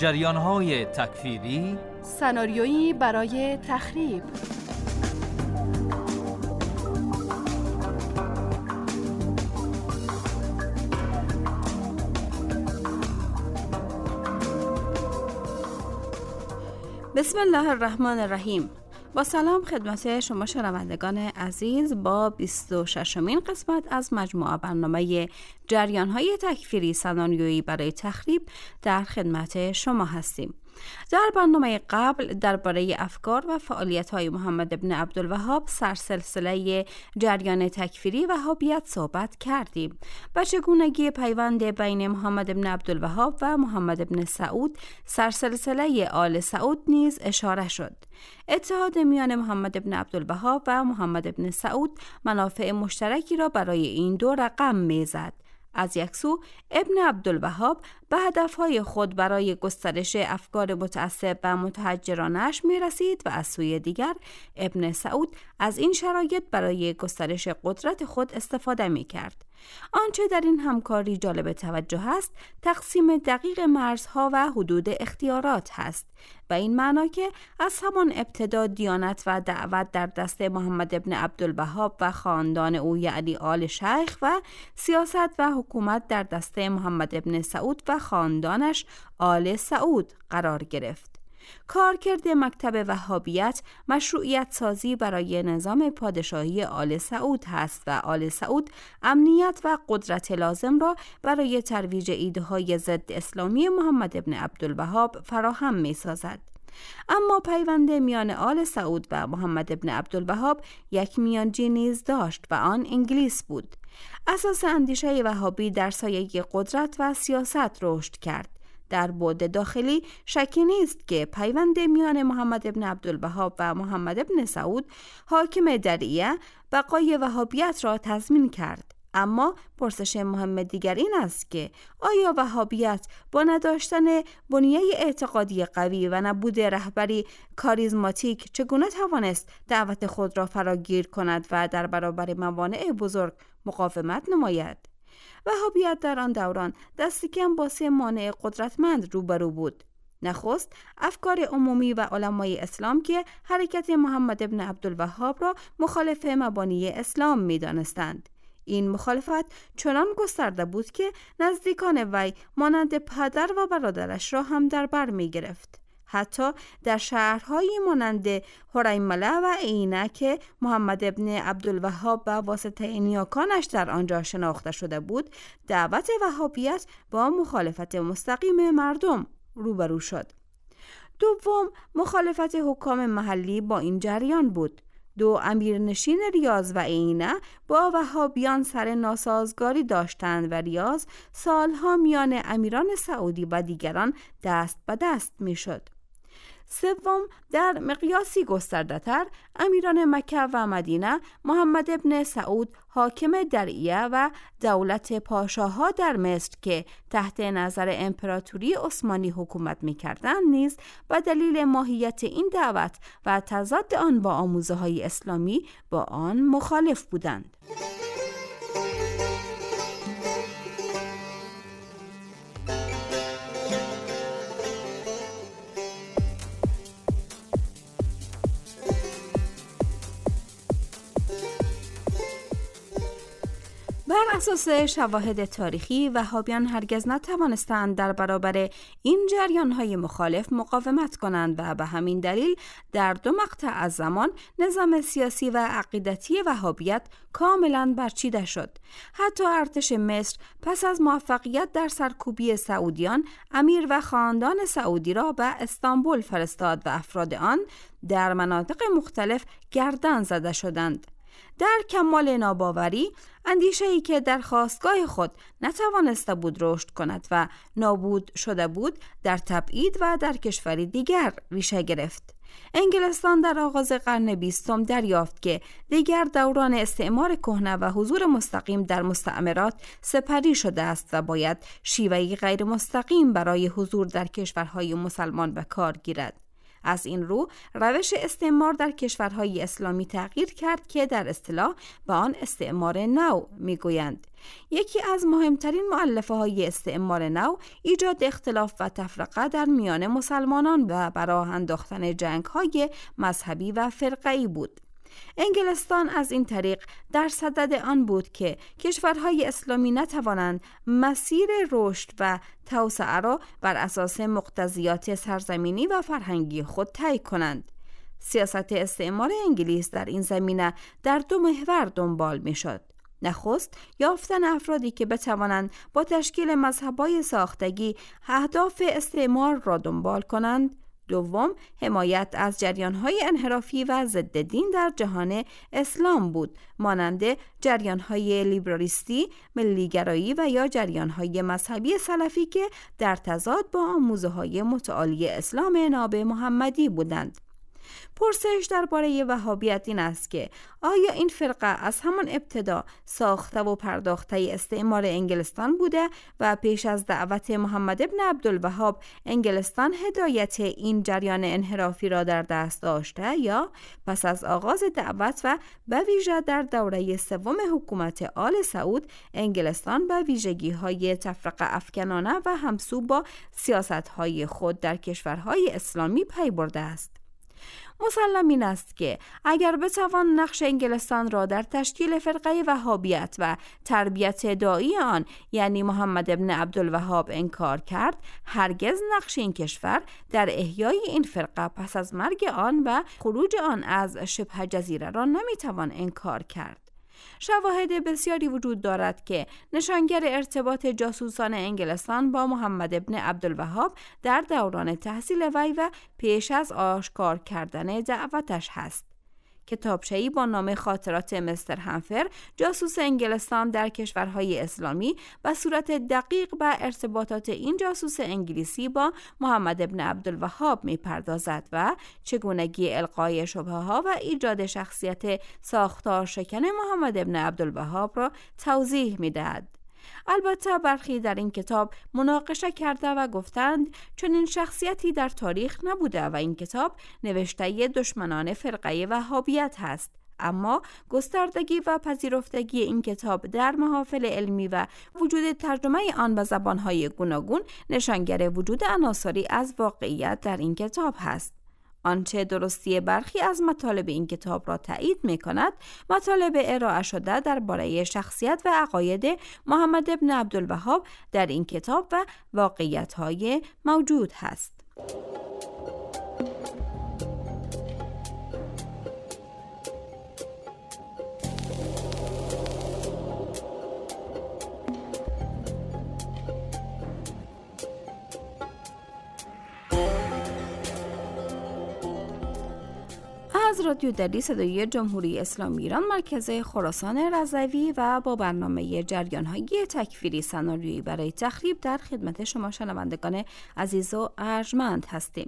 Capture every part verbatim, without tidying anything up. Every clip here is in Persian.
جریان‌های تکفیری، سناریویی برای تخریب. بسم الله الرحمن الرحیم. با سلام خدمت شما شنوندگان عزیز، با بیست و ششمین قسمت از مجموعه برنامه جریان‌های تکفیری سناریویی برای تخریب در خدمت شما هستیم. در برنامه قبل درباره افکار و فعالیت‌های محمد ابن عبدالوهاب سرسلسله جریان تکفیری وهابیت صحبت کردیم و چگونگی پیوند بین محمد ابن عبدالوهاب و محمد ابن سعود سرسلسله آل سعود نیز اشاره شد. اتحاد میان محمد ابن عبدالوهاب و محمد ابن سعود منافع مشترکی را برای این دو رقم می‌زد. از یک سو ابن عبدالوهاب به هدفهای خود برای گسترش افکار متعصب و متحجرانش می رسید و از سوی دیگر ابن سعود از این شرایط برای گسترش قدرت خود استفاده می کرد. آنچه در این همکاری جالب توجه است تقسیم دقیق مرزها و حدود اختیارات هست، و این معنا که از همان ابتدا دیانت و دعوت در دست محمد ابن عبدالوهاب و خاندان او یعنی آل شیخ و سیاست و حکومت در دست محمد ابن سعود و خاندانش آل سعود قرار گرفت. کارکرد مکتب وهابیت مشروعیت سازی برای نظام پادشاهی آل سعود هست و آل سعود امنیت و قدرت لازم را برای ترویج ایده‌های ضد اسلامی محمد ابن عبدالوهاب فراهم می سازد. اما پیوند میان آل سعود و محمد ابن عبدالوهاب یک میانجی نیز داشت و آن انگلیس بود. اساس اندیشه وهابی در سایه قدرت و سیاست رشد کرد. در بعد داخلی شکی نیست که پیوند میان محمد ابن عبدالوهاب و محمد ابن سعود حاکم دریه بقای وهابیت را تضمین کرد. اما پرسش مهم دیگر این است که آیا وهابیت با نداشتن بنیه اعتقادی قوی و نبود رهبری کاریزماتیک چگونه توانست دعوت خود را فراگیر کند و در برابر موانع بزرگ مقاومت نماید؟ وهابیت در آن دوران دست کم با سه مانع قدرتمند روبرو بود. نخست افکار عمومی و علمای اسلام که حرکت محمد ابن عبدالوهاب را مخالف مبانی اسلام می دانستند. این مخالفت چنان گسترده بود که نزدیکان وی مانند پدر و برادرش را هم در بر می گرفت. حتی در شهرهایی مانند هریمله و عینه که محمد ابن عبدالوهاب به واسطه نیاکانش در آنجا شناخته شده بود، دعوت وهابیت با مخالفت مستقیم مردم روبرو شد. دوم، مخالفت حکام محلی با این جریان بود. دو امیرنشین ریاض و عینه با وهابیان سر ناسازگاری داشتند و ریاض سالها میان امیران سعودی و دیگران دست به دست می شد. سوم، در مقیاسی گسترده‌تر امیران مکه و مدینه محمد ابن سعود حاکم درعیه و دولت پاشاها در مصر که تحت نظر امپراتوری عثمانی حکومت می‌کردند نیز به دلیل ماهیت این دعوت و تضاد آن با آموزه‌های اسلامی با آن مخالف بودند. بر اساس شواهد تاریخی وهابیان هرگز نتوانستند در برابر این جریان‌های مخالف مقاومت کنند و به همین دلیل در دو مقطع از زمان نظام سیاسی و عقیدتی وهابیت کاملاً برچیده شد. حتی ارتش مصر پس از موفقیت در سرکوبی سعودیان امیر و خاندان سعودی را به استانبول فرستاد و افراد آن در مناطق مختلف گردن زده شدند. در کمال ناباوری اندیشه‌ای که در خاستگاه خود نتوانسته بود رشد کند و نابود شده بود در تبعید و در کشوری دیگر ریشه گرفت. انگلستان در آغاز قرن بیستم دریافت که دیگر دوران استعمار کهنه و حضور مستقیم در مستعمرات سپری شده است و باید شیوهی غیر مستقیم برای حضور در کشورهای مسلمان به کار گیرد. از این رو روش استعمار در کشورهای اسلامی تغییر کرد که در اصطلاح به آن استعمار نو میگویند. یکی از مهمترین مؤلفه های استعمار نو ایجاد اختلاف و تفرقه در میان مسلمانان و به راه انداختن جنگ های مذهبی و فرقه‌ای بود. انگلستان از این طریق در صدد آن بود که کشورهای اسلامی نتوانند مسیر رشد و توسعه را بر اساس مقتضیات سرزمینی و فرهنگی خود طی کنند. سیاست استعمار انگلیس در این زمینه در دو محور دنبال می شد. نخست، یافتن افرادی که بتوانند با تشکیل مذهب‌های ساختگی اهداف استعمار را دنبال کنند. دوم، حمایت از جریان‌های انحرافی و ضد دین در جهان اسلام بود، مانند جریان‌های لیبرالیستی، ملیگرایی و یا جریان‌های مذهبی سلفی که در تضاد با آموزه‌های متعالی اسلام ناب محمدی بودند. پرسش درباره وهابیت این است که آیا این فرقه از همان ابتدا ساخته و پرداخته استعمار انگلستان بوده و پیش از دعوت محمد ابن عبدالوهاب انگلستان هدایت این جریان انحرافی را در دست داشته، یا پس از آغاز دعوت و به ویژه در دوره سوم حکومت آل سعود انگلستان به ویژگی‌های تفرقه افکنانه و همسو با سیاست‌های خود در کشورهای اسلامی پی برده است؟ مسلم این است که اگر بتوان نقش انگلستان را در تشکیل فرقه وهابیت و تربیت داعی آن یعنی محمد ابن عبدالوهاب انکار کرد، هرگز نقش این کشور در احیای این فرقه پس از مرگ آن و خروج آن از شبه جزیره را نمیتوان انکار کرد. شواهد بسیاری وجود دارد که نشانگر ارتباط جاسوسان انگلستان با محمد ابن عبدالوهاب در دوران تحصیل وی و پیش از آشکار کردن دعوتش هست. کتابچه‌ای با نام خاطرات مستر همفر، جاسوس انگلستان در کشورهای اسلامی، به صورت دقیق به ارتباطات این جاسوس انگلیسی با محمد ابن عبدالوهاب می‌پردازد و چگونگی القای شبهه‌ها و ایجاد شخصیت ساختار شکن محمد ابن عبدالوهاب را توضیح می‌دهد. البته برخی در این کتاب مناقشه کرده و گفتند چون این شخصیتی در تاریخ نبوده و این کتاب نوشته دشمنان فرقه وهابیت هست. اما گستردگی و پذیرفتگی این کتاب در محافل علمی و وجود ترجمه آن به زبانهای گوناگون نشانگر وجود عناصری از واقعیت در این کتاب هست. آنچه درستی برخی از مطالب این کتاب را تایید می کند، مطالب ارائه شده درباره شخصیت و عقاید محمد ابن عبدالوهاب در این کتاب و واقعیت‌های موجود هست. از رادیو دری صدای جمهوری اسلامی ایران مرکز خراسان رضوی و با برنامه جریان‌های تکفیری سناریویی برای تخریب در خدمت شما شنوندگان عزیز و ارجمند هستیم.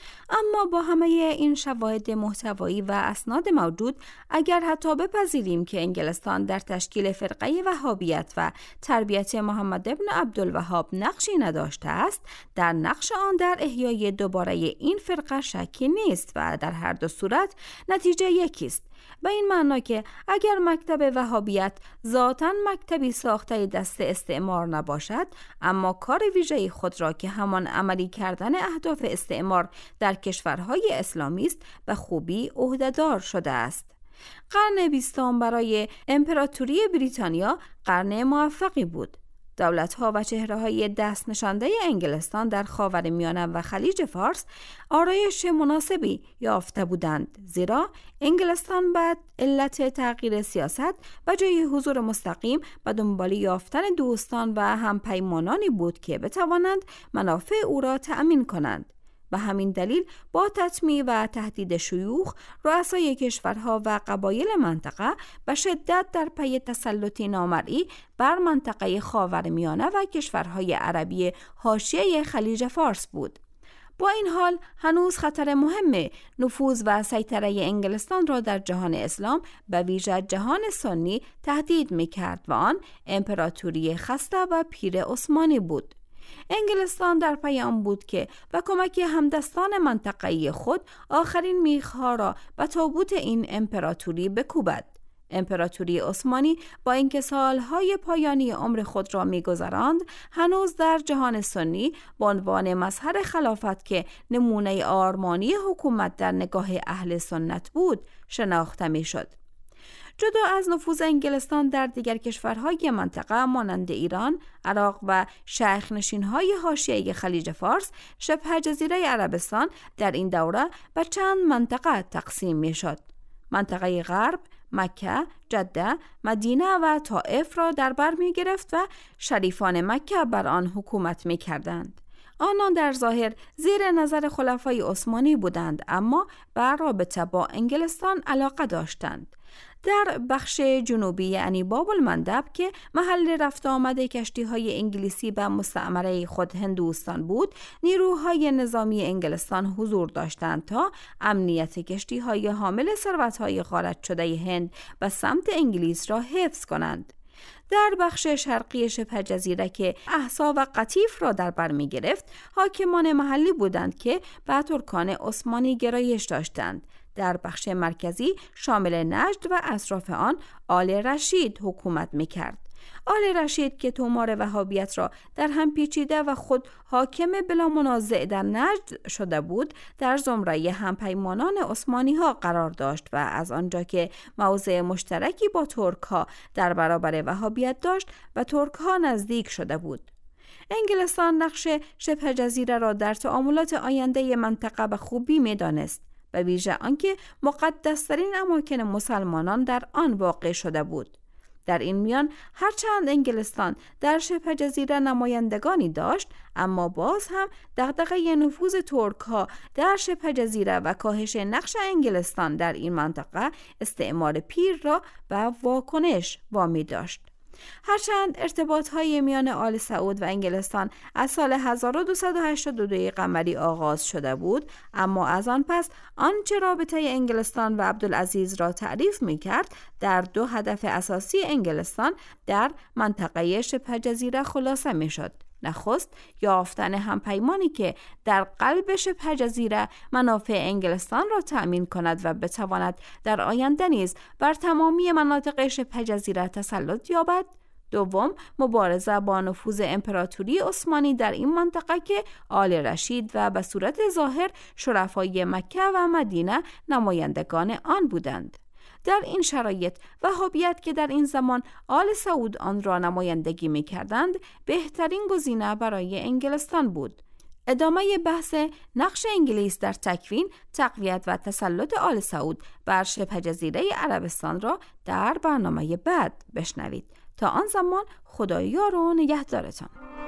اما با همه این شواهد محتوایی و اسناد موجود، اگر حتی بپذیریم که انگلستان در تشکیل فرقه وهابیت و تربیت محمد ابن عبدالوهاب نقشی نداشته است، در نقش آن در احیای دوباره این فرقه شکی نیست و در هر دو صورت نتیجه یکی است. به این معنا که اگر مکتب وهابیت ذاتاً مکتبی ساخته دست استعمار نباشد، اما کار ویژه خود را که همان عملی کردن اهداف استعمار در کشورهای اسلامی است به خوبی عهده‌دار شده است. قرن بیستم برای امپراتوری بریتانیا قرن موفقی بود. دولت‌ها و چهره‌های دست نشانده انگلستان در خاورمیانه و خلیج فارس آرایش مناسبی یافته بودند، زیرا انگلستان بعد علت تغییر سیاست و جای حضور مستقیم به دنبال یافتن دوستان و همپیمانانی بود که بتوانند منافع او را تأمین کنند. به همین دلیل با تطمیع و تهدید شیوخ، رؤسای کشورها و قبایل منطقه به شدت در پی تسلطی نامرئی بر منطقه خاورمیانه و کشورهای عربی حاشیه خلیج فارس بود. با این حال هنوز خطر مهم نفوذ و سیطره انگلستان را در جهان اسلام به ویژه جهان سنی تهدید می‌کرد و آن امپراتوری خسته و پیر عثمانی بود. انگلستان در پی آن بود که با کمک همدستان منطقه‌ای خود آخرین میخها را به تابوت این امپراتوری بکوبد. امپراتوری عثمانی با اینکه سالهای پایانی عمر خود را می‌گذراند، هنوز در جهان سنی به عنوان مظهر خلافت که نمونه آرمانی حکومت در نگاه اهل سنت بود شناخته می‌شد. جدا از نفوذ انگلستان در دیگر کشورهای منطقه مانند ایران، عراق و شیخ‌نشین‌های حاشیه‌ای خلیج فارس، شبه جزیره عربستان در این دوره به چند منطقه تقسیم می‌شد. منطقه غرب، مکه، جده، مدینه و طائف را در بر می گرفت و شریفان مکه بر آن حکومت می کردند. آنان در ظاهر زیر نظر خلفای عثمانی بودند، اما به رابطه با انگلستان علاقه داشتند. در بخش جنوبی یعنی باب المندب که محل رفت آمد کشتی‌های انگلیسی به مستعمره خود هندوستان بود، نیروهای نظامی انگلستان حضور داشتند تا امنیت کشتی‌های حامل ثروت‌های غارت شده هند به سمت انگلیس را حفظ کنند. در بخش شرقی شبه جزیره که احسا و قطیف را در بر می گرفت، حاکمان محلی بودند که به ترکان عثمانی گرایش داشتند. در بخش مرکزی شامل نجد و اطراف آن آل رشید حکومت می کرد. آل رشید که تومار وهابیت را در هم پیچیده و خود حاکم بلا منازع در نجد شده بود، در زمره همپیمانان عثمانی ها قرار داشت و از آنجا که موضع مشترکی با ترک ها در برابر وهابیت داشت و ترک ها نزدیک شده بود. انگلستان نقش شبه جزیره را در تعاملات آینده منطقه به خوبی می دانست، به ویژه آنکه مقدس‌ترین اماکن مسلمانان در آن واقع شده بود. در این میان هرچند انگلستان در شبه جزیره نمایندگانی داشت، اما باز هم دغدغه نفوذ ترک ها در شبه جزیره و کاهش نقش انگلستان در این منطقه استعمار پیر را به واکنش وامی داشت. هرچند ارتباط‌های میان آل سعود و انگلستان از سال هزار و دویست و هشتاد و دو قمری آغاز شده بود، اما از آن پس آنچه رابطه انگلستان و عبدالعزیز را تعریف می‌کرد در دو هدف اساسی انگلستان در منطقه شبه جزیره خلاصه می‌شد. نخست یافتن همپیمانی که در قلب شبه جزیره منافع انگلستان را تأمین کند و بتواند در آینده نیز بر تمامی مناطق شبه جزیره تسلط یابد. دوم، مبارزه با نفوذ امپراتوری عثمانی در این منطقه که آل رشید و به صورت ظاهر شرفای مکه و مدینه نمایندگان آن بودند. در این شرایط وهابیت که در این زمان آل سعود آن را نمایندگی می کردند بهترین گزینه برای انگلستان بود. ادامه بحث نقش انگلیس در تکوین، تقویت و تسلط آل سعود بر شبه جزیره عربستان را در برنامه بعد بشنوید. تا آن زمان خدایا رو نگهدارتان.